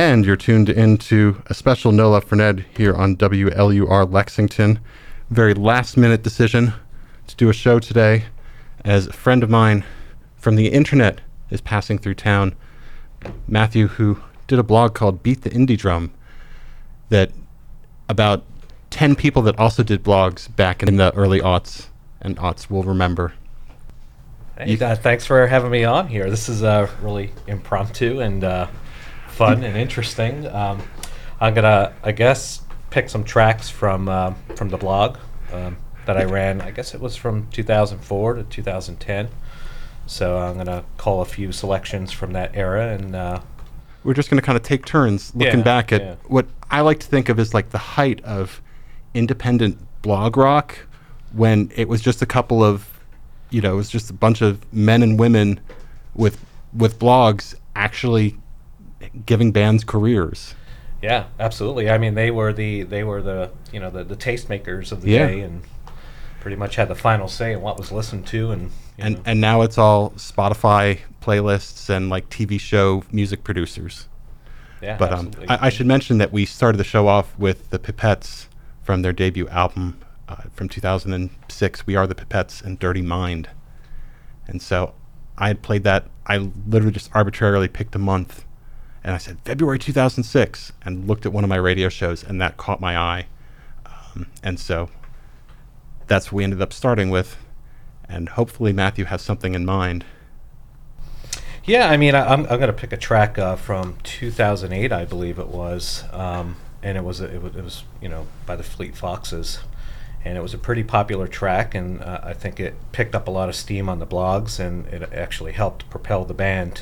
And you're tuned into a special No Love for Ned here on WLUR Lexington. Very last-minute decision to do a show today, as a friend of mine from the internet is passing through town. Matthew, who did a blog called Beat the Indie Drum, that about 10 people that also did blogs back in the early aughts and aughts will remember. Hey, thanks for having me on here. This is really impromptu and fun and interesting. I'm gonna, I guess, pick some tracks from the blog that I ran. I guess it was from 2004 to 2010. So I'm gonna call a few selections from that era, and we're just gonna kind of take turns looking back at what I like to think of as like the height of independent blog rock, when it was just a couple of, it was just a bunch of men and women with blogs actually giving bands careers. Yeah, absolutely. I mean, they were the the tastemakers of the day, and pretty much had the final say in what was listened to, and now it's all Spotify playlists and like TV show music producers. Yeah, but absolutely. I should mention that we started the show off with the Pipettes from their debut album from 2006, We Are the Pipettes and Dirty Mind. And so I had played that. I literally just arbitrarily picked a month, and I said February 2006, and looked at one of my radio shows, and that caught my eye. And so that's what we ended up starting with, and hopefully Matthew has something in mind. Yeah, I mean, I'm going to pick a track from 2008, I believe it was, and it was by the Fleet Foxes. And it was a pretty popular track, and I think it picked up a lot of steam on the blogs, and it actually helped propel the band,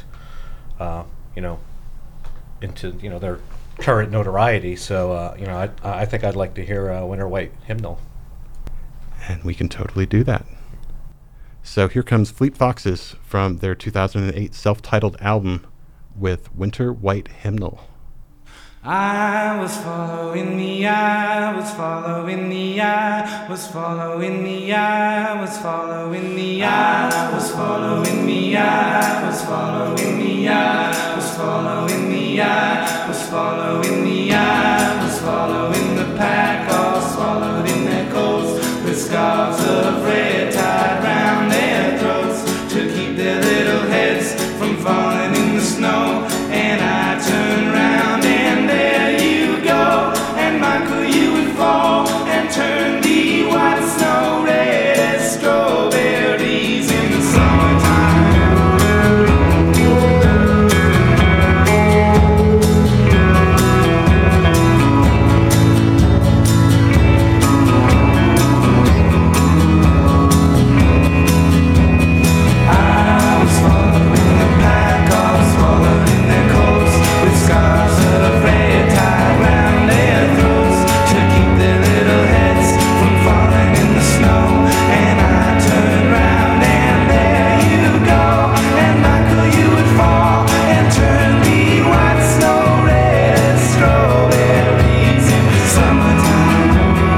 into their current notoriety. So I think I'd like to hear Winter White Hymnal. And we can totally do that. So here comes Fleet Foxes from their 2008 self-titled album with Winter White Hymnal. I was following the eye, was following the eye, was following the eye, was following the eye, was following the eye, was following the eye, was following the eye, was following the eye, was following the pack, all swallowed in their coats, with scarves of red tied round their throats, to keep their little heads from falling in the snow. And I turned round and there you go, and Michael, you would fall and turn the white snow red as strawberries in the summertime. I was following the pack, all swallowed in their coats, with scarves of red tied round their throats, to keep their little heads from falling in the snow. And I turned round and there you go, and Michael, you would fall and turn the white snow red as strawberries in the summertime.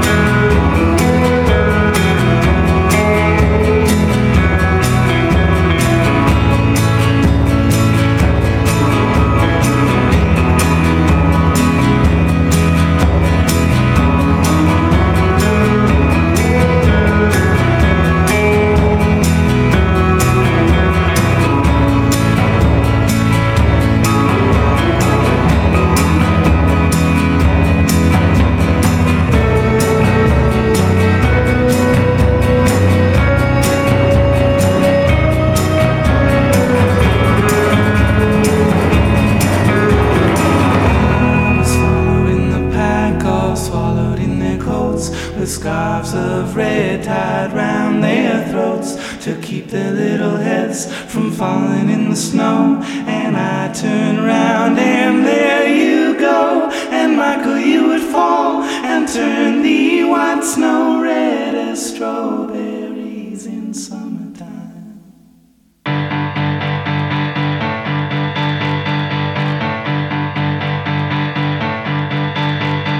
Was following the pack, all swallowed in their coats, with scarves of red tied round their throats, to keep their little heads from falling in the snow. And I turned round and there you go, and Michael, you would fall and turn the white snow red as strawberries in summertime.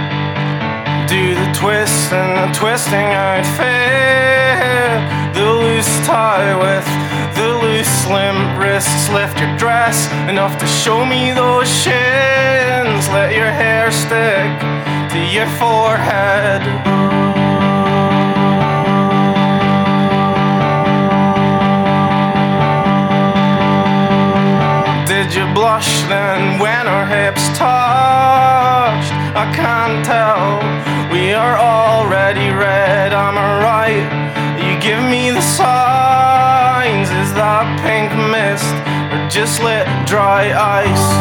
Do the twist and the twisting, how it failed. The loose tie with the loose slim wrists. Lift your dress enough to show me those shins. Let your hair stick to your forehead. Did you blush then when our hips touched? I can't tell, we are already red, am I right? You give me the signs, is that pink mist or just lit dry ice?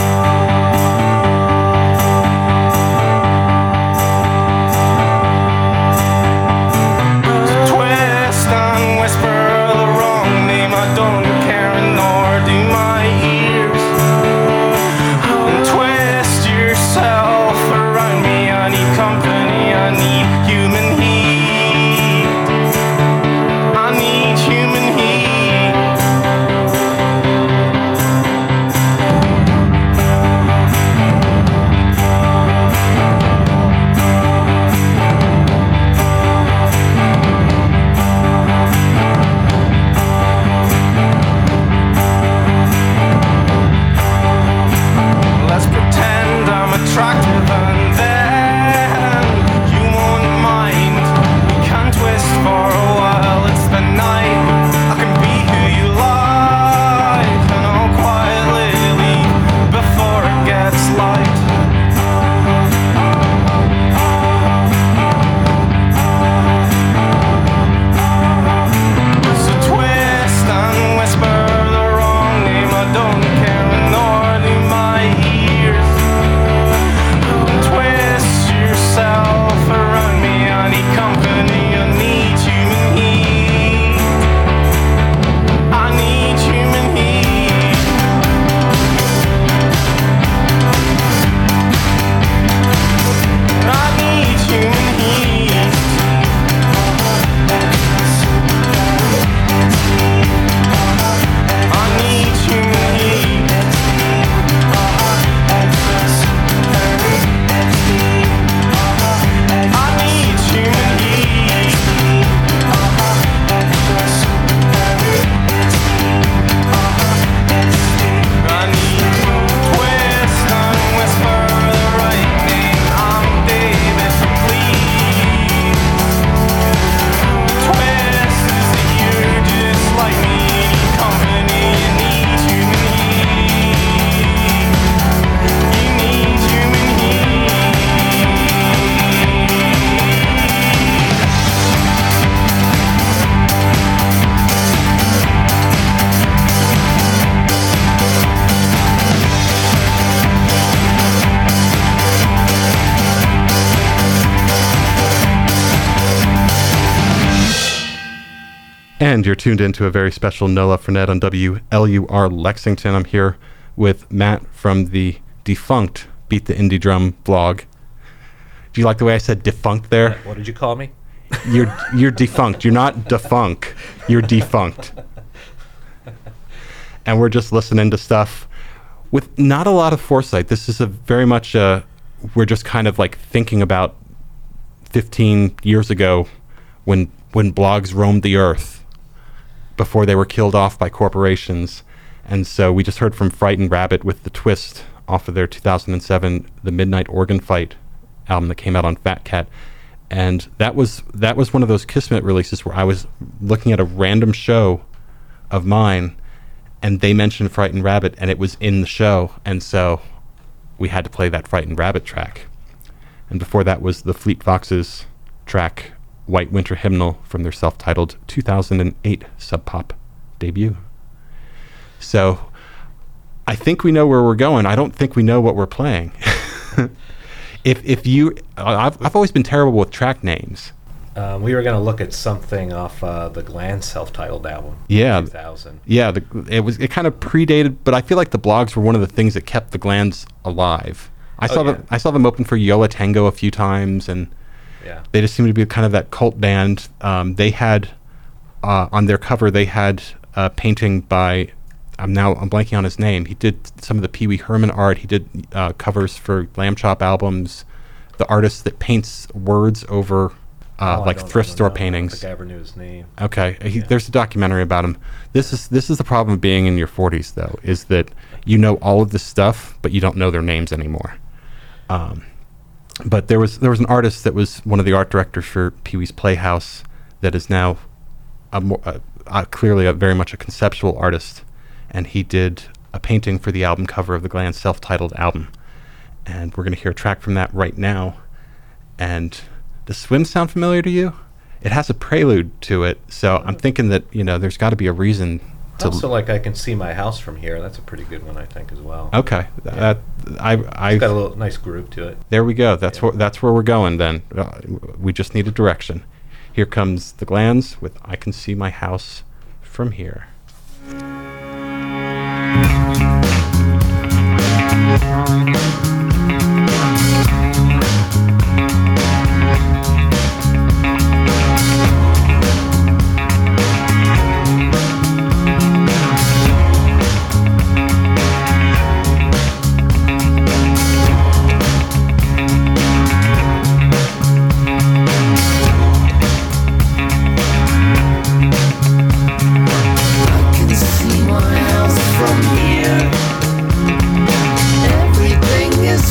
Twist and whisper the wrong name, I don't care nor do my ears. And twist yourself around me, I need company, I need human heat. I need human heat. Let's pretend I'm attractive and then you won't mind. We can twist for a while, it's the night. I can be who you like, and I'll quietly leave before it gets light. So twist and whisper the wrong name, I don't care nor do my ears. And twist yourself around me, I need company, I need human heat. I need human heat. I need human heat. I need human heat. I need human heat. I need twist and whisper the right name. I'm David, please. Twist is that you're just like me. Need company, you need human heat. You need human heat. And you're tuned into a very special Nola Fournette on WLUR Lexington. I'm here with Matt from the defunct Beat the Indie Drum blog. Do you like the way I said defunct there? What did you call me? You're defunct. You're not defunk. You're defunct. And we're just listening to stuff with not a lot of foresight. This is a very much we're just kind of like thinking about 15 years ago when blogs roamed the earth before they were killed off by corporations. And so we just heard from Frightened Rabbit with The Twist off of their 2007 The Midnight Organ Fight album that came out on Fat Cat. And that was one of those Kismet releases where I was looking at a random show of mine and they mentioned Frightened Rabbit and it was in the show, and so we had to play that Frightened Rabbit track. And before that was the Fleet Foxes track White Winter Hymnal from their self-titled 2008 Sub Pop debut. So I think we know where we're going. I don't think we know what we're playing. I've always been terrible with track names. We were going to look at something off the Gland self-titled album. Yeah, 2000. Yeah, it kind of predated, but I feel like the blogs were one of the things that kept the Glands alive. I saw them open for Yo La Tengo a few times, and they just seemed to be kind of that cult band. They had on their cover they had a painting by I'm blanking on his name. He did some of the Pee Wee Herman art. He did covers for Lamb Chop albums. The artist that paints words over I like don't thrift even store know. paintings. I don't think I ever knew his name. Okay, Yeah. there's a documentary about him. This is the problem of being in your 40s, though, is that you know all of this stuff, but you don't know their names anymore. But there was an artist that was one of the art directors for Pee-wee's Playhouse that is now clearly very much a conceptual artist, and he did a painting for the album cover of the Glands self-titled album. And we're going to hear a track from that right now. And does Swim sound familiar to you? It has a prelude to it, so I'm thinking that, there's got to be a reason to... Also, like, I Can See My House From Here. That's a pretty good one, I think, as well. Okay. Yeah. I It's got a little nice groove to it. There we go. That's where we're going then. We just need a direction. Here comes the Glands with I Can See My House From Here. Everything is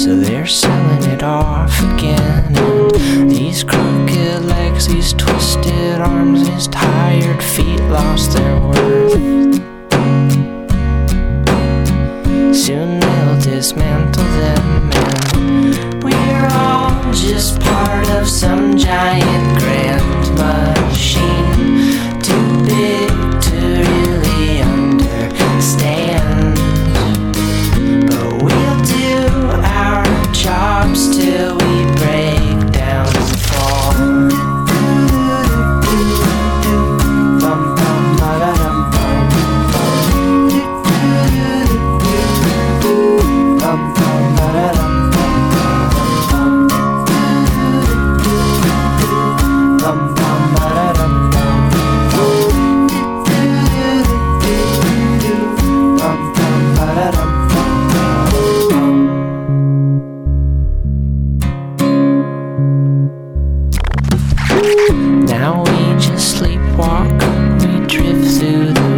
so they're selling it off again. And these crooked legs, these twisted arms, these tired feet lost their worth. Soon they'll dismantle them, and we're all just part of some giant grand machine, too big to really understand. But we'll do our jobs till we break down and fall. Now we just sleepwalk, we drift through the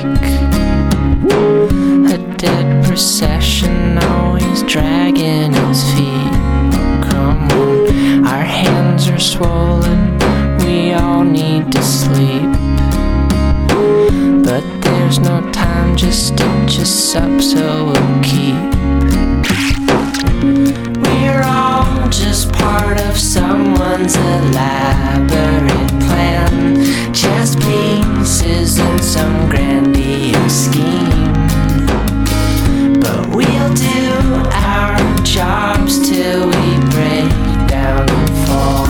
week. A dead procession always dragging its feet. Come on, our hands are swollen, we all need to sleep. But there's no time, just stitch us up so we'll keep. We're all just part of someone's elaborate plan, chess pieces in some grandiose scheme. But we'll do our jobs till we break down and fall.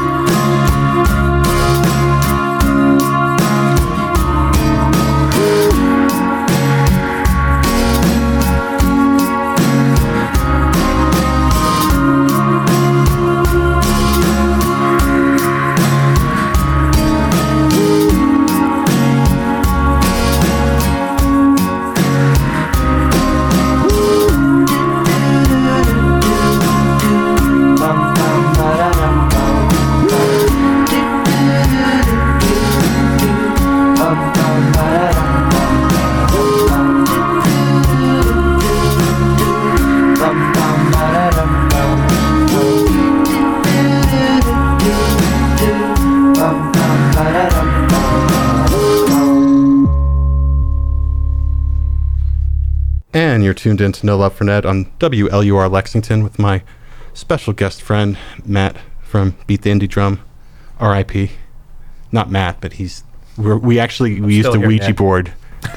And you're tuned in to No Love for Ned on WLUR Lexington with my special guest friend, Matt from Beat the Indie Drum, R.I.P. Not Matt, but we used a Ouija Ned. board.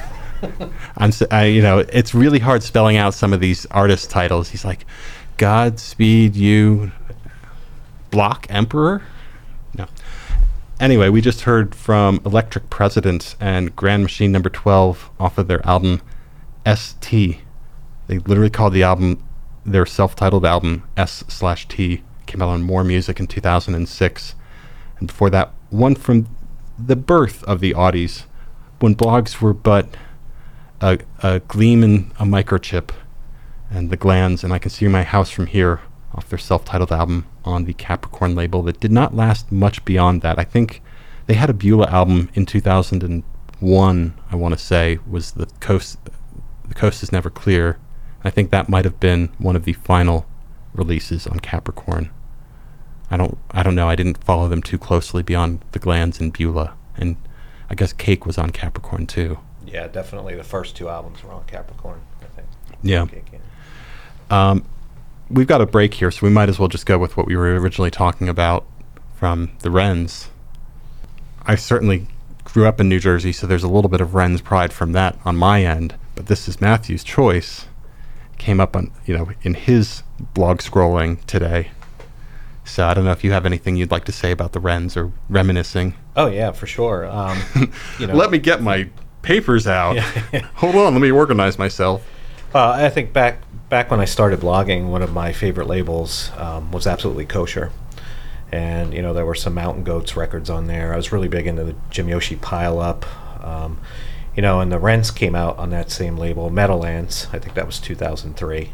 It's really hard spelling out some of these artist titles. He's like, Godspeed You, Block Emperor? No. Anyway, we just heard from Electric President and Grand Machine number 12 off of their album ST. They literally called the album, their self-titled album, S/T. Came out on More Music in 2006. And before that, one from the birth of the Audis, when blogs were but a gleam in a microchip, and the Glands, and I Can See My House From Here, off their self-titled album on the Capricorn label that did not last much beyond that. I think they had a Beulah album in 2001, I want to say, was The Coast Is Never Clear. I think that might have been one of the final releases on Capricorn. I don't know. I didn't follow them too closely beyond the Glands and Beulah, and I guess Cake was on Capricorn too. Yeah, definitely. The first two albums were on Capricorn, I think. Yeah. Cake, yeah. We've got a break here, so we might as well just go with what we were originally talking about from the Wrens. I certainly grew up in New Jersey, so there's a little bit of Wrens pride from that on my end. But This Is Matthew's Choice came up on, in his blog scrolling today. So I don't know if you have anything you'd like to say about the Wrens or reminiscing. Oh yeah, for sure. Let me get my papers out. Yeah. Hold on, let me organize myself. I think back when I started blogging, one of my favorite labels was Absolutely Kosher. And, there were some Mountain Goats records on there. I was really big into the Jim Yoshi Pile Up. And the Wrens came out on that same label, Meadowlands. I think that was 2003,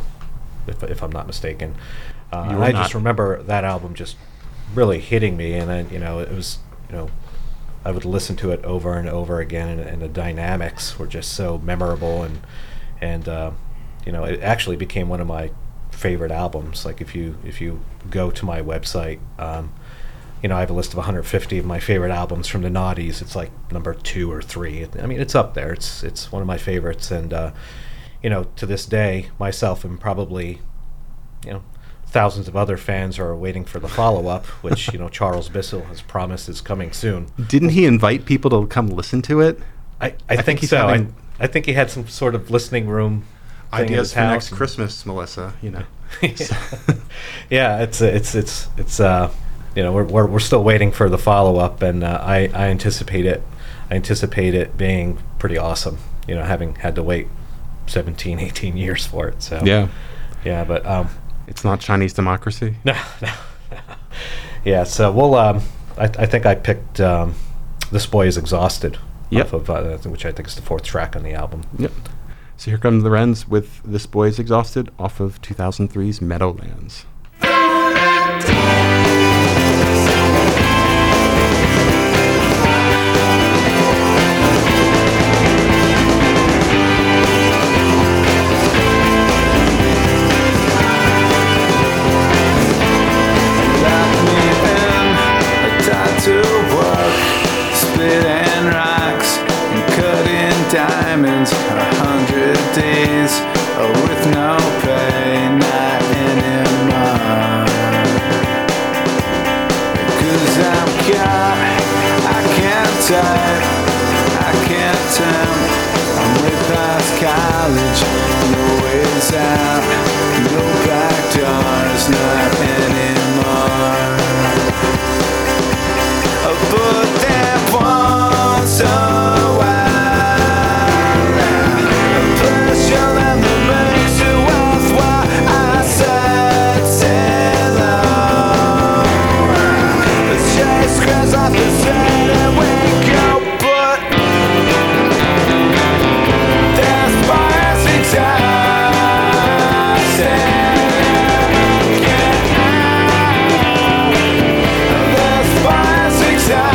if I'm not mistaken. I just remember that album just really hitting me. And then, it was, I would listen to it over and over again, and the dynamics were just so memorable. And it actually became one of my favorite albums. Like if you go to my website, you know, I have a list of 150 of my favorite albums from the noughties. It's like number 2 or 3. I mean, it's up there. It's one of my favorites, and you know, to this day, myself and probably, you know, thousands of other fans are waiting for the follow-up, which, you know, Charles Bissell has promised is coming soon. Didn't he invite people to come listen to it? I think think he's so. having- I think he had some sort of listening room thing in Ideas his for house next and- Christmas, Melissa. You know. Yeah, it's you know, we're still waiting for the follow-up, and I anticipate it. I anticipate it being pretty awesome. You know, having had to wait 17, 18 years for it. So yeah, but It's not Chinese democracy. no. Yeah, so we'll. I think I picked "This Boy Is Exhausted," Yep. off of which I think is the 4th track on the album. Yep. So here come the Wrens with "This Boy Is Exhausted" off of 2003's Meadowlands. To work, splitting rocks and cutting diamonds. 100 days with no pay, not anymore. 'Cause I'm caught, I can't type, I can't tempt. I'm way past college, no ways out, no back doors, not anymore. But then once a while, a pleasure that makes it worthwhile. I said hello. The chase squares off the set and we go, but there's fires exhausted. There's fires exhausted.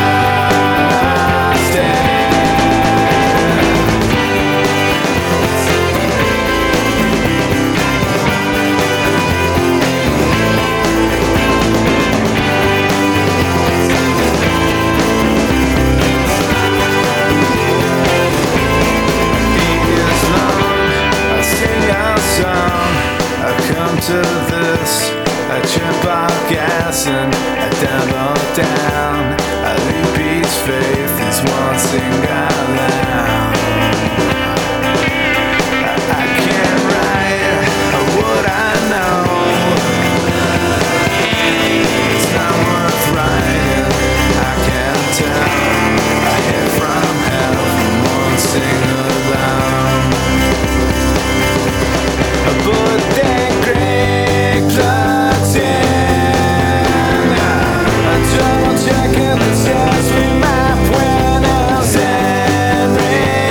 I sing our song, I come to this, I trip out gas and I double down. I leave peace, faith is one sing out loud. I can't write what I know. It's not worth writing, I can't tell. I hit from hell from one sing alone. But then Greg plugs in, double checking the stars we map when else and rain.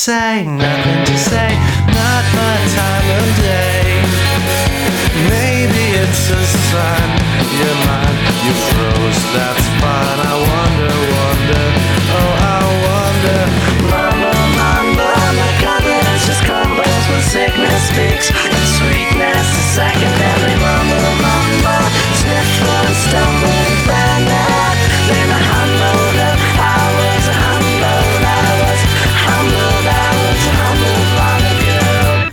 say, nothing to say, not my time of day. Maybe it's a sign, you're mine, you froze, that's fine. I wonder, oh I wonder. Mama, mama, my confidence just crumbles when sickness speaks, and sweetness is secondary. Mama, mama, sniffle and stumble and find out. Then I humbled up, I was humbled, I was humbled, I was humbled long ago.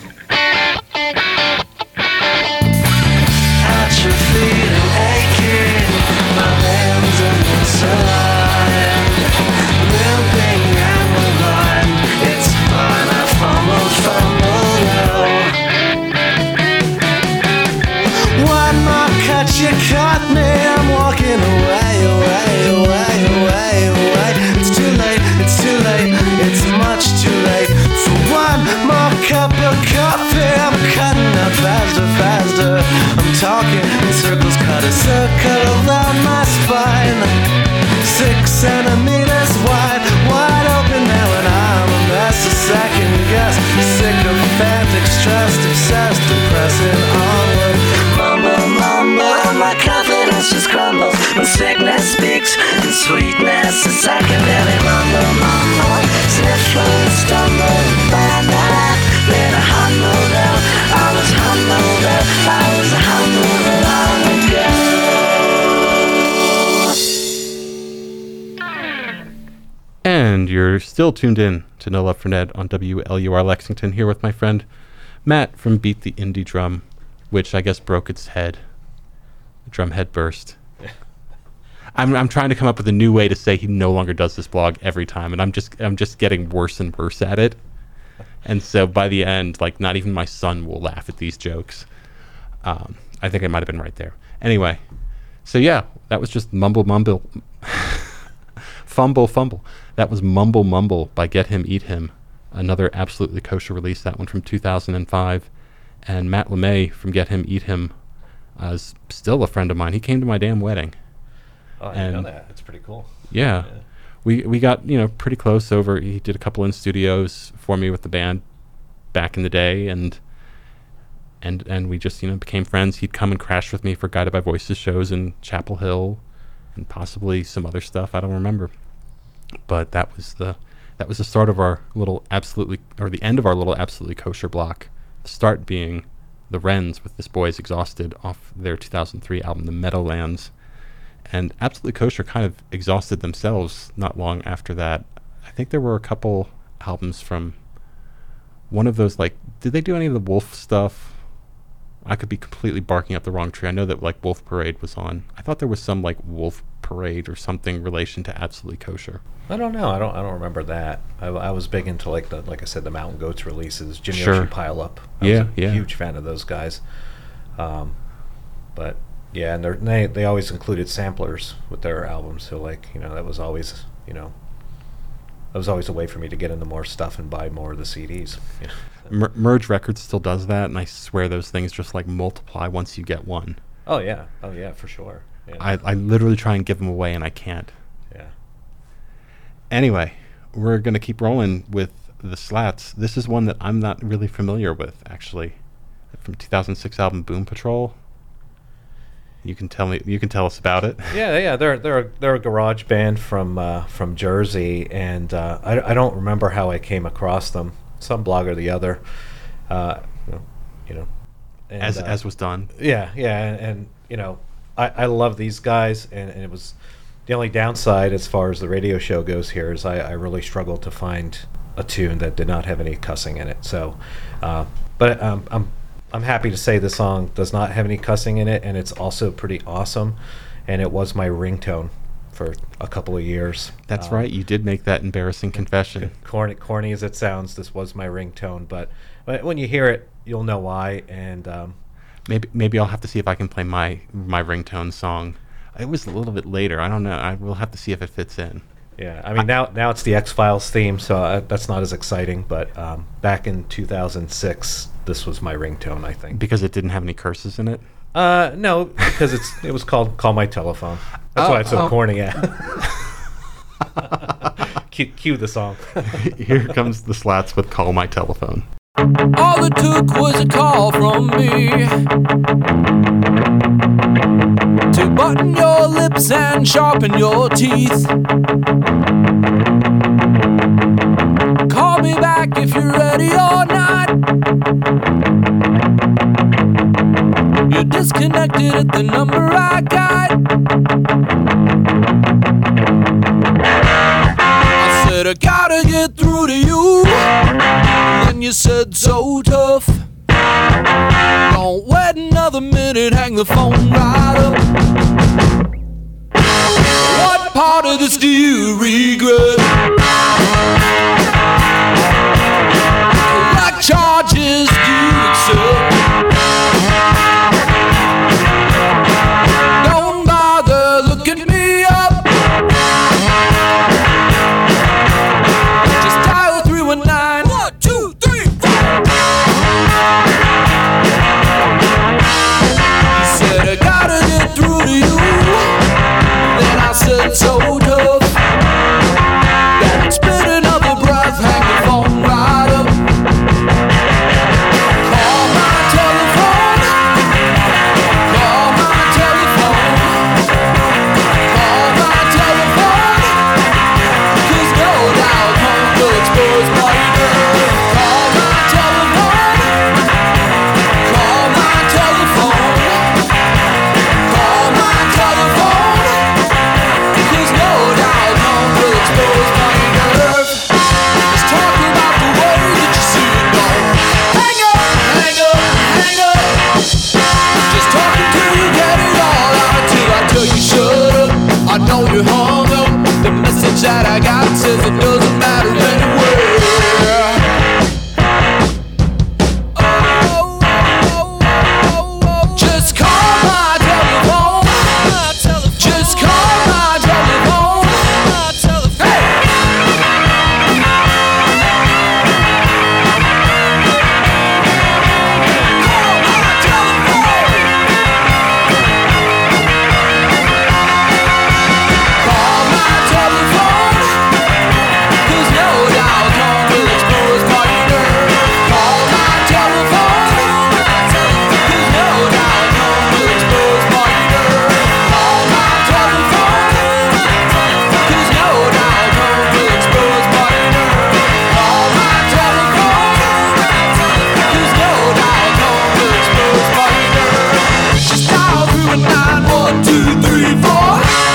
Atrophied and aching, my hands are misaligned, limping and blind. It's fine, I fumbled, oh. One more cut, you caught me. I'm walking away, away, away, away, away. It's too late, it's much too late. For one more cup of coffee, I'm cutting up faster, faster. I'm talking in circles, cut a circle around my spine. 6 centimeters wide, wide open now, and I'm a mess, a second guess. Sycophantic, stressed, obsessed, pressing onward. Mumble, mumble, my confidence just crumbles when sickness speaks, and sweetness is secondary. Mumble, mumble, sniffle and stumble, find out. Then I humbled up, I was humbled up, I was humbled long ago. And you're still tuned in to No Love for Ned on WLUR Lexington, here with my friend Matt from Beat the Indie Drum, which I guess broke its head. The drum head burst. I'm trying to come up with a new way to say he no longer does this blog every time, and I'm just getting worse and worse at it. And so by the end, like, not even my son will laugh at these jokes. I think I might have been right there. Anyway, so yeah, that was just Mumble Mumble. Fumble. That was Mumble Mumble by Get Him, Eat Him. Another absolutely kosher release, that one from 2005. And Matt LeMay from Get Him, Eat Him is still a friend of mine. He came to my damn wedding. Oh, I didn't know that. It's pretty cool. Yeah. We got, pretty close over. He did a couple in studios for me with the band back in the day, and we just, became friends. He'd come and crash with me for Guided by Voices shows in Chapel Hill and possibly some other stuff. I don't remember. But that was the start of our little the end of our little absolutely kosher block. The start being the Wrens with This Boy's Exhausted off their 2003 album, The Meadowlands. And Absolutely Kosher kind of exhausted themselves not long after that. I think there were a couple albums from one of those, did they do any of the Wolf stuff? I could be completely barking up the wrong tree. I know that, Wolf Parade was on. I thought there was some, Wolf Parade or something relation to Absolutely Kosher. I don't know. I don't remember that. I was big into, like I said, the Mountain Goats releases. Jimmy Sure. Ocean Pile Up. I was a huge fan of those guys. But... yeah, and they always included samplers with their albums, so that was always a way for me to get into more stuff and buy more of the CDs. Merge Records still does that, and I swear those things just multiply once you get one. Oh yeah, for sure. Yeah. I literally try and give them away, and I can't. Yeah. Anyway, we're gonna keep rolling with the Slats. This is one that I'm not really familiar with, actually, from 2006 album Boom Patrol. You can tell us about it. Yeah. They're a garage band from Jersey, and I don't remember how I came across them. Some blog or the other, And, as was done. Yeah, and I love these guys, and it was the only downside as far as the radio show goes here is I really struggled to find a tune that did not have any cussing in it. So, but I'm happy to say the song does not have any cussing in it, and it's also pretty awesome, and it was my ringtone for a couple of years. That's right. You did make that embarrassing confession. Corny as it sounds, this was my ringtone, but when you hear it, you'll know why. And maybe I'll have to see if I can play my ringtone song. It was a little bit later. I don't know. I will have to see if it fits in. Yeah, I mean now it's the X-Files theme, so that's not as exciting. But back in 2006, this was my ringtone, I think. Because it didn't have any curses in it? No, because it was called Call My Telephone. That's why it's so corny. Yeah. cue the song. Here comes the Slats with Call My Telephone. All it took was a call from me to button your lips and sharpen your teeth. Call me back if you're ready or not. You're disconnected at the number I got. I said I gotta get through to you. Then you said so tough. Don't wait another minute, hang the phone right up. What part of this do you regret? What charges do you accept? Don't bother looking me up. Just dial 319. 1, 2, 3, 4. You said I gotta get through to you. Then I said so tough. Don't spit another breath, hang the phone right up. Call my telephone. Call my telephone. Call my telephone. 'Cause no doubt home will expose my nerve. Call my telephone. Call my telephone. Call my telephone. 'Cause no doubt home will expose my nerve. Let's talk about the way that you see it go. Hang up, hang up, hang up. Just talking till you get it all out, till I tell you shut up. I know you're hung up. The message that I got says it doesn't matter anyway. Just call my telephone. Just call my telephone. Hey! Call my telephone. Call my telephone. 'Cause no doubt home will expose my nerve. Call my telephone. 'Cause no doubt home will expose my nerve. Call my telephone. 'Cause no doubt home will expose my nerve. Call my telephone. 'Cause no doubt home will expose my nerve. Just dial 319 1, 2, 3, 4.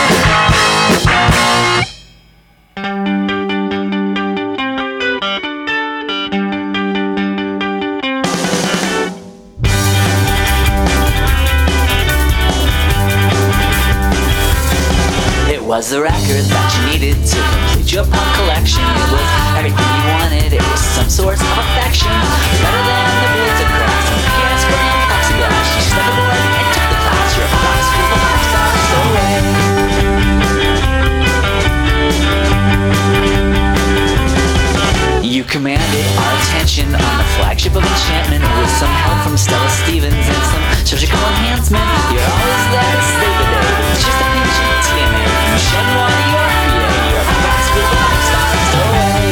It was the record that you needed to complete your punk collection. It was everything you wanted. It was some sort of affection. Better than the bullets of grass and gas from plexiglass. You stuck a board and took the class. You're a rock school of rock stars. So you commanded our attention on the flagship of enchantment with some help from Stella Stevens and some surgical enhancement. You're always there to save the day. It's just a pinch of TNA from Chenoir to your PA. You're a rock school of rock stars. So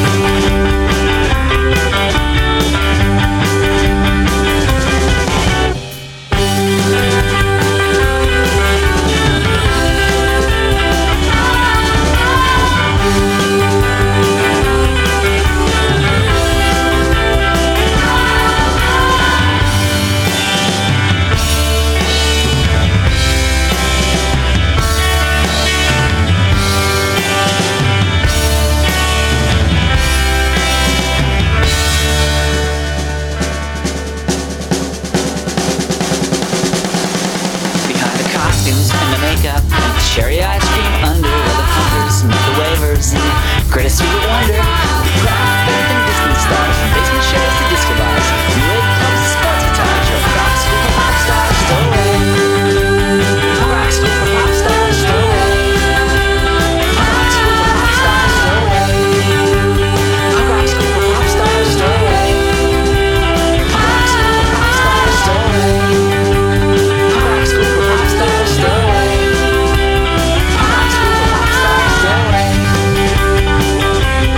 behind the costumes and the makeup and cherry ice cream under where the punkers meet the wavers and greatest sweet wonder. Proud faith and distant stars from basement shows to disco bars. New wave clubs to sports guitars. You're a rock school for pop stars. So a rock school for pop stars. So a rock school for pop stars. So a rock school for pop stars. So a rock school for pop stars. So rock school for pop stars. So rock school for pop stars. So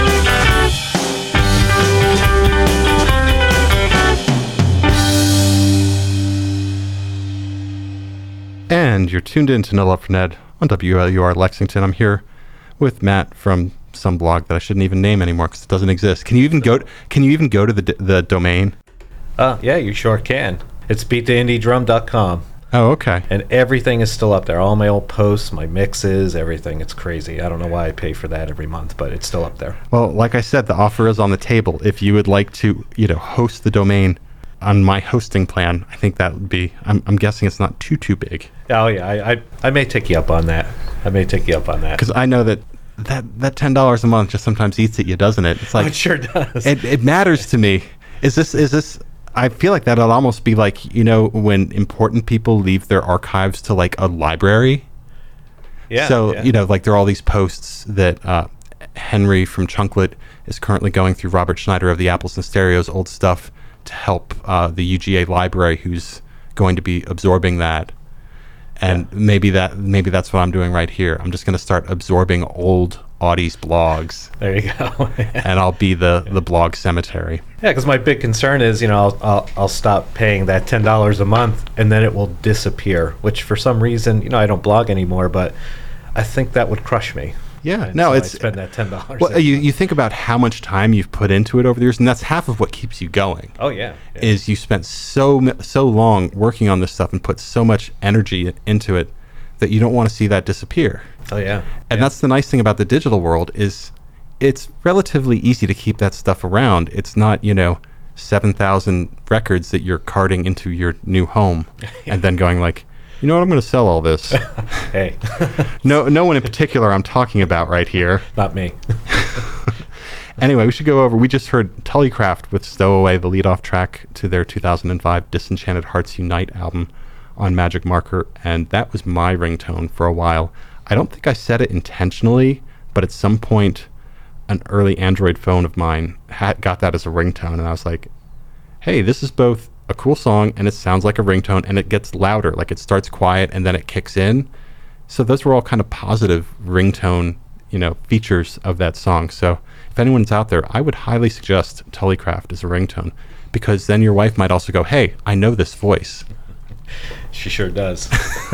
and you're tuned in to No Love for Ned on WLUR Lexington. I'm here with Matt from some blog that I shouldn't even name anymore because it doesn't exist. Can you even go to the domain? Yeah, you sure can. It's beattheindiedrum.com. Oh, okay. And everything is still up there. All my old posts, my mixes, everything. It's crazy. I don't know why I pay for that every month, but it's still up there. Well, like I said, the offer is on the table. If you would like to, host the domain on my hosting plan, I think that would be, I'm guessing it's not too big. Oh, yeah. I may take you up on that. Because I know that $10 a month just sometimes eats at you, doesn't it? It's like, it sure does. It matters to me. Is this I feel like that'll almost be like, when important people leave their archives to like a library. Yeah. So, like there are all these posts that Henry from Chunklet is currently going through Robert Schneider of the Apples and Stereos old stuff to help the UGA library who's going to be absorbing that. And maybe that's what I'm doing right here. I'm just going to start absorbing old Audie's blogs. There you go. And I'll be the blog cemetery. Yeah, because my big concern is, I'll stop paying that $10 a month and then it will disappear, which for some reason, I don't blog anymore, but I think that would crush me. Yeah, and no, so it's I spend that $10. Well, you think about how much time you've put into it over the years, and that's half of what keeps you going. Oh yeah. Is you spent so long working on this stuff and put so much energy into it that you don't want to see that disappear. Oh yeah. And that's the nice thing about the digital world is it's relatively easy to keep that stuff around. It's not 7,000 records that you're carting into your new home and then going like, you know what, I'm going to sell all this. Hey. No one in particular I'm talking about right here. Not me. Anyway, we should go over. We just heard Tullycraft with Stowaway, the lead-off track to their 2005 Disenchanted Hearts Unite album on Magic Marker, and that was my ringtone for a while. I don't think I said it intentionally, but at some point, an early Android phone of mine got that as a ringtone, and I was like, hey, this is both a cool song and it sounds like a ringtone, and it gets louder, like it starts quiet and then it kicks in. So those were all kind of positive ringtone, features of that song. So if anyone's out there, I would highly suggest Tullycraft as a ringtone, because then your wife might also go, hey, I know this voice. She sure does.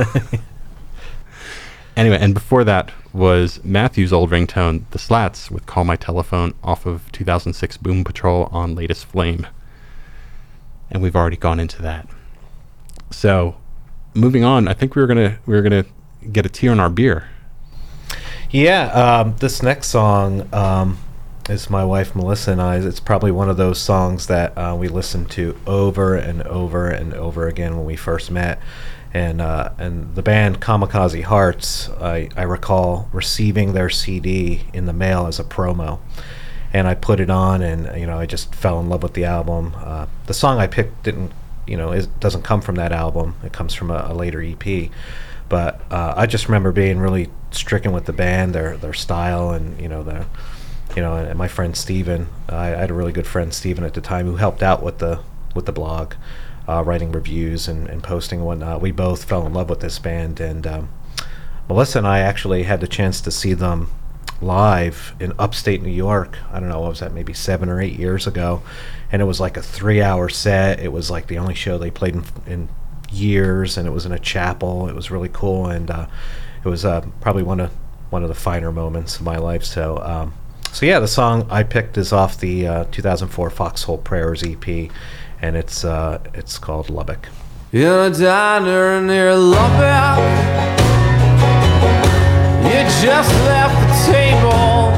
Anyway, and before that was Matthew's old ringtone, The Slats, with Call My Telephone off of 2006 Boom Patrol on Latest Flame. And we've already gone into that. So, moving on, I think we were gonna get a tear in our beer. Yeah, this next song is my wife Melissa and I. It's probably one of those songs that we listened to over and over and over again when we first met. And the band Kamikaze Hearts, I recall receiving their CD in the mail as a promo. And I put it on, and I just fell in love with the album. The song I picked doesn't come from that album. It comes from a later EP. But I just remember being really stricken with the band, their style, and and my friend Steven. I had a really good friend Steven at the time who helped out with the blog, writing reviews and posting and whatnot. We both fell in love with this band, and Melissa and I actually had the chance to see them live in upstate New York. I don't know, what was that, maybe 7 or 8 years ago, and it was like a 3-hour set. It was like the only show they played in years, and it was in a chapel. It was really cool, and it was probably one of the finer moments of my life. So yeah, the song I picked is off the 2004 Foxhole Prayers EP, and it's called Lubbock. In a diner near Lubbock, you just left the table.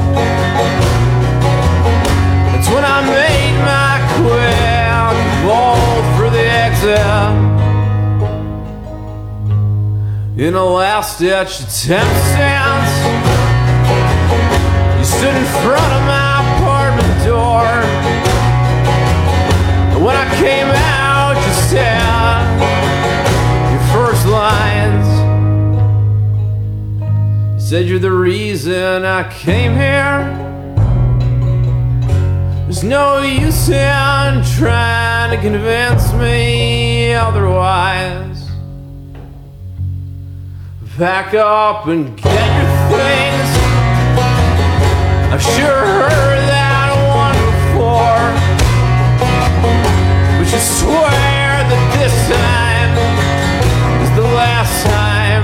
That's when I made my quick bolt for the exit. In a last-ditch attempt stance, you stood in front of my apartment door. And when I came out, you said your first lines. Said you're the reason I came here. There's no use in trying to convince me otherwise. Pack up and get your things. I've sure heard that one before, but you swear that this time is the last time.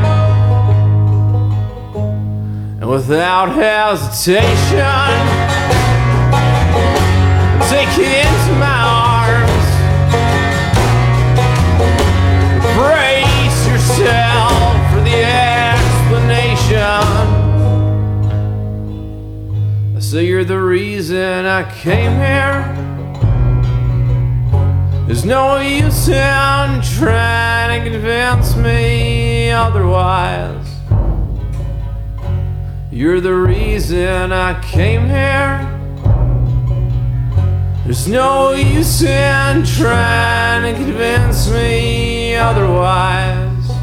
without hesitation, take it into my arms. Brace yourself for the explanation. So you're the reason I came here. There's no use in trying to convince me otherwise. You're the reason I came here. There's no use in trying to convince me otherwise.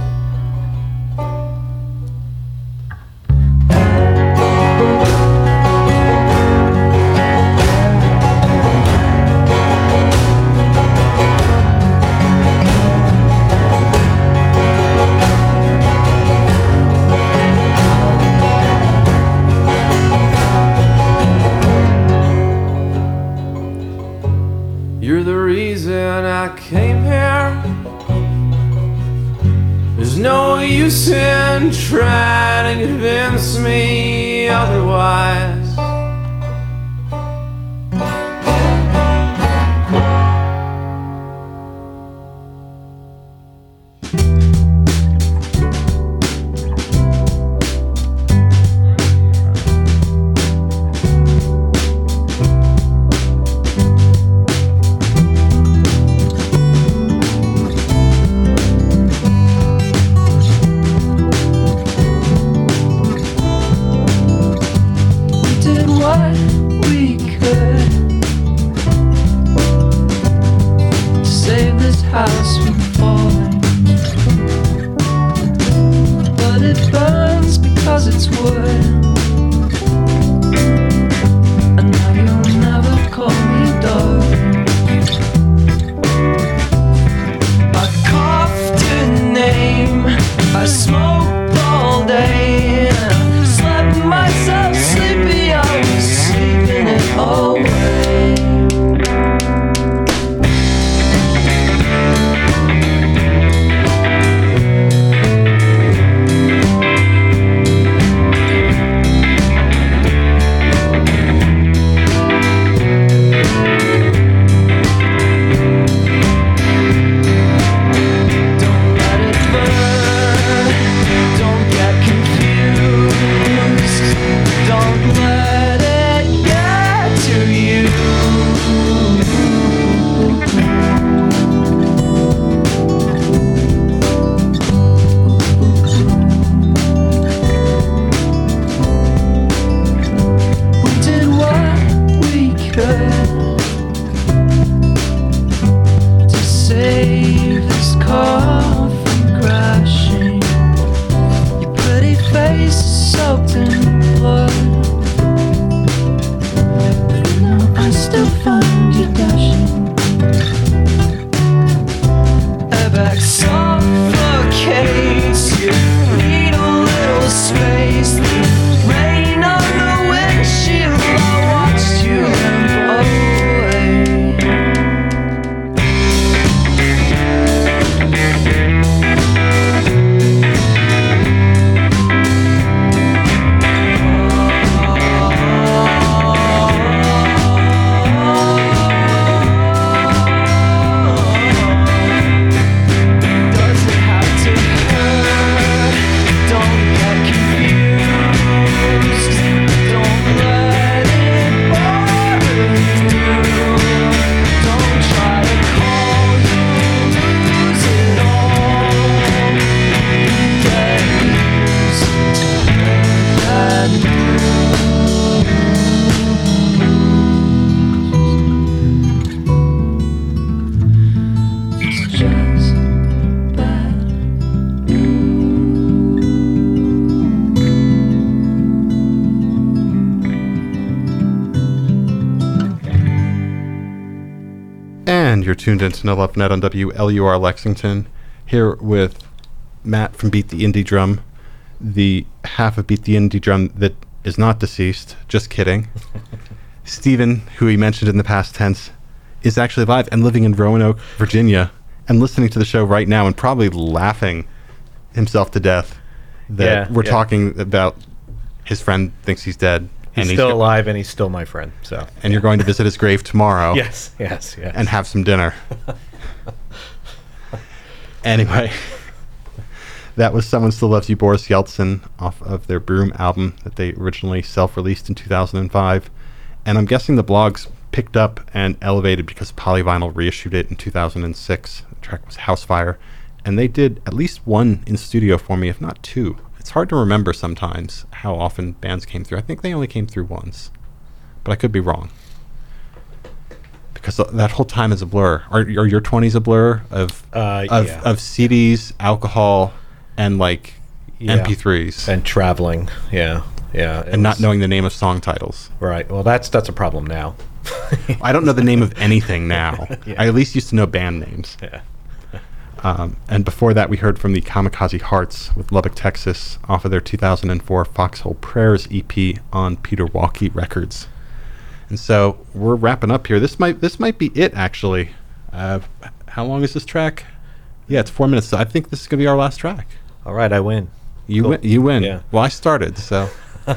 You're the reason I came here. There's no use in trying to convince me otherwise. You're tuned into No Love Net on WLUR Lexington, here with Matt from Beat the Indie Drum, the half of Beat the Indie Drum that is not deceased. Just kidding. Steven, who he mentioned in the past tense, is actually alive and living in Roanoke, Virginia, and listening to the show right now and probably laughing himself to death that we're talking about his friend thinks he's dead. He's still alive, and he's still my friend. So, and you're going to visit his grave tomorrow. yes. And have some dinner. Anyway, that was Someone Still Loves You, Boris Yeltsin, off of their Broom album that they originally self-released in 2005. And I'm guessing the blogs picked up and elevated because Polyvinyl reissued it in 2006. The track was Housefire. And they did at least one in studio for me, if not two. It's hard to remember sometimes how often bands came through. I think they only came through once, but I could be wrong. Because that whole time is a blur. Are your 20s a blur of CDs, alcohol, and MP3s and traveling? Yeah. And not knowing the name of song titles. Right. Well, that's a problem now. I don't know the name of anything now. Yeah. I at least used to know band names. Yeah. And before that, we heard from the Kamikaze Hearts with Lubbock, Texas, off of their 2004 Foxhole Prayers EP on Peter Walkie Records. And so we're wrapping up here. This might be it, actually. How long is this track? Yeah, it's 4 minutes. So I think this is going to be our last track. All right, I win. You win. Yeah. Well, I started, so.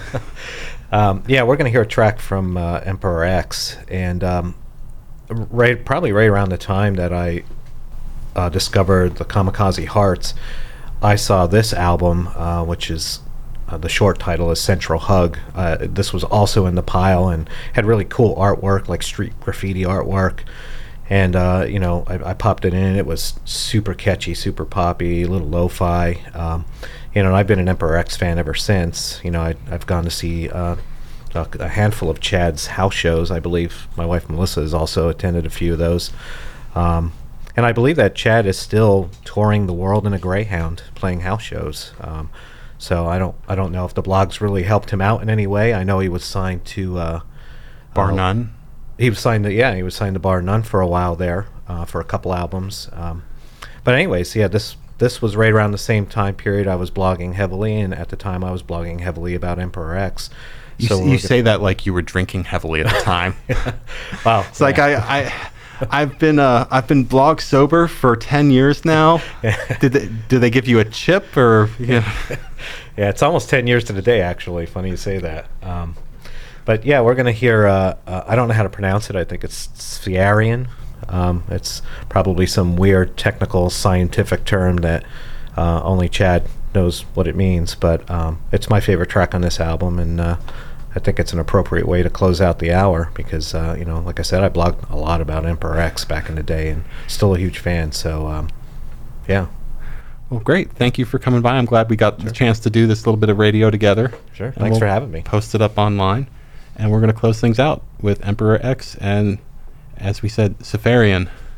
We're going to hear a track from Emperor X, and probably right around the time that I discovered the Kamikaze Hearts, I saw this album, which is the short title is Central Hug. This was also in the pile and had really cool artwork, like street graffiti artwork. And I popped it in. It was super catchy, super poppy, a little lo-fi. And I've been an Emperor X fan ever since. I've gone to see a handful of Chad's house shows. I believe my wife Melissa has also attended a few of those. And I believe that Chad is still touring the world in a Greyhound, playing house shows. So I don't know if the blogs really helped him out in any way. I know he was signed to Bar None. He was signed to Bar None for a while there, for a couple albums. But anyways, this was right around the same time period I was blogging heavily, and at the time I was blogging heavily about Emperor X. You say that like you were drinking heavily at the time. Wow. It's like I've been blog sober for 10 years now. Do they give you a chip or? Yeah, it's almost 10 years to the day, actually. Funny you say that. But yeah, we're gonna hear. I don't know how to pronounce it. I think it's Spherian. It's probably some weird technical scientific term that only Chad knows what it means. But it's my favorite track on this album, and I think it's an appropriate way to close out the hour because, like I said, I blogged a lot about Emperor X back in the day and still a huge fan. So, yeah. Well, great. Thank you for coming by. I'm glad we got the chance to do this little bit of radio together. Sure. Thanks for having me. Post it up online. And we're going to close things out with Emperor X and, as we said, Safarian.